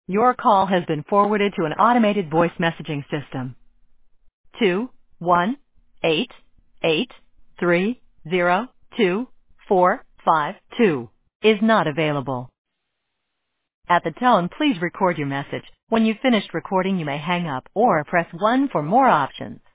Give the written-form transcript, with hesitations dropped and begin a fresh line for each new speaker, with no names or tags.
Your call has been forwarded to an automated voice messaging system. 21883024452 is not available. At the tone, please record your message. When you've finished recording, you may hang up or press 1 for more options.